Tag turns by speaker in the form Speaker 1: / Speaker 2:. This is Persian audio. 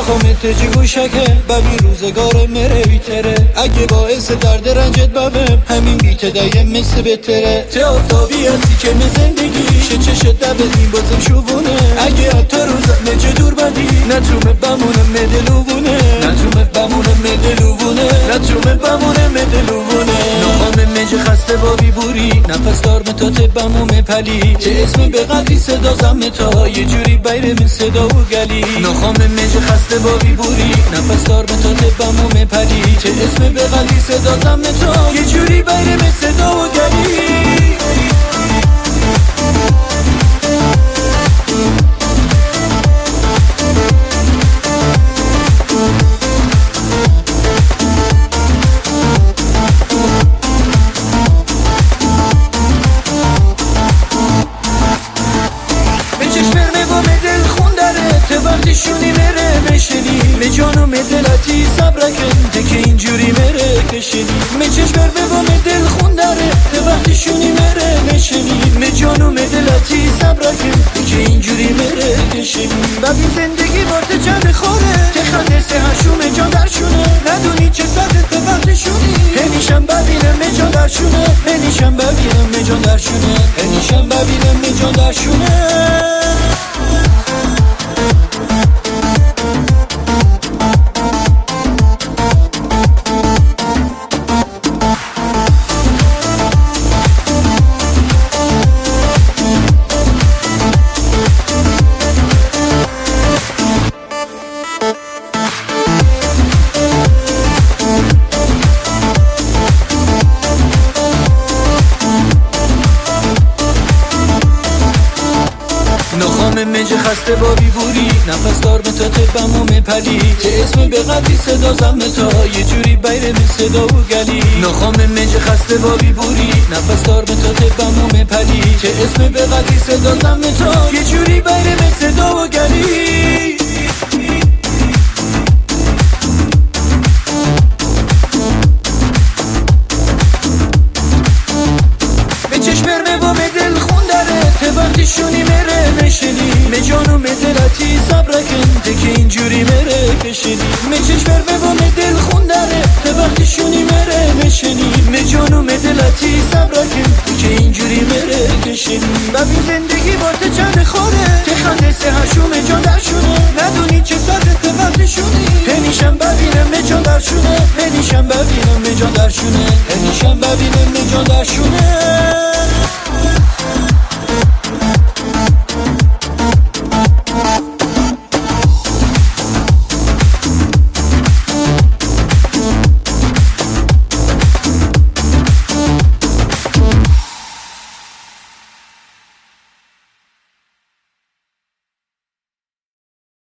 Speaker 1: نخوامت تجی گوشکه ببی روزگار مره بیتره اگه باعث درد رنجت ببم همین بیت دایم مثل بهتره ته آفتابی هستی که من زندگی چشت دبدیم بازم شوونه اگه حتی روزت نجه دور بدی نتومه بمونم مدلوونه نتومه بمونم مدلوونه نتومه بمونم مدلوونه نخوامه مجه خسته با بیبوری نفس دار متات بموم پلی چه اسمی به قدری صدا زمه تا یه جوری بیر من صدا و گلی نخوامه مجه خسته با بیبوری نفس دار متات بموم پلی چه اسمی به قدری صدا زمه تا یه جوری بیر من صدا و گلی شونی مره نشنی می جانو می دلتی صبرکن که اینجوری مره کشنی می چشم به با می دل خون داره te وقتی شونی مره نشنی می جانو می دلتی صبرکن که اینجوری مره کشنی ببین زندگی بارت چند خوره که خنده سه هشوم جان درشونه ندونی چه ساعت te وقتی شونی همیشم ببینم می جان درشونه همیشم ببینم می جان درشونه همیشم ببینم می جان درشونه نخوامه مجه خسته با بیبوری نفس دار متات بموم پلی چه اسمی به قدری صدا زمه تا یه جوری بیر من صدا و گلی نخوامه مجه خسته با بیبوری نفس دار متات بموم پلی چه اسمی به قدری صدا زمه تا یه جوری بیر من صدا و گلی به چشم با دل خون داره te وقتی شونی مره نشنی می جانو می دلتی صبرکن که اینجوری مره کشنی می چشم به با دل خون داره te وقتی شونی مره نشنی می جانو می دلتی صبرکن که اینجوری مره کشنی ببین زندگی بارت چند خوره که خنده سه هشوم جان درشونه ندونی چه ساعت te وقتی شونی همیشم ببینم می جان درشونه همیشم ببینم می جان درشونه همیشم ببینم می جان درشونه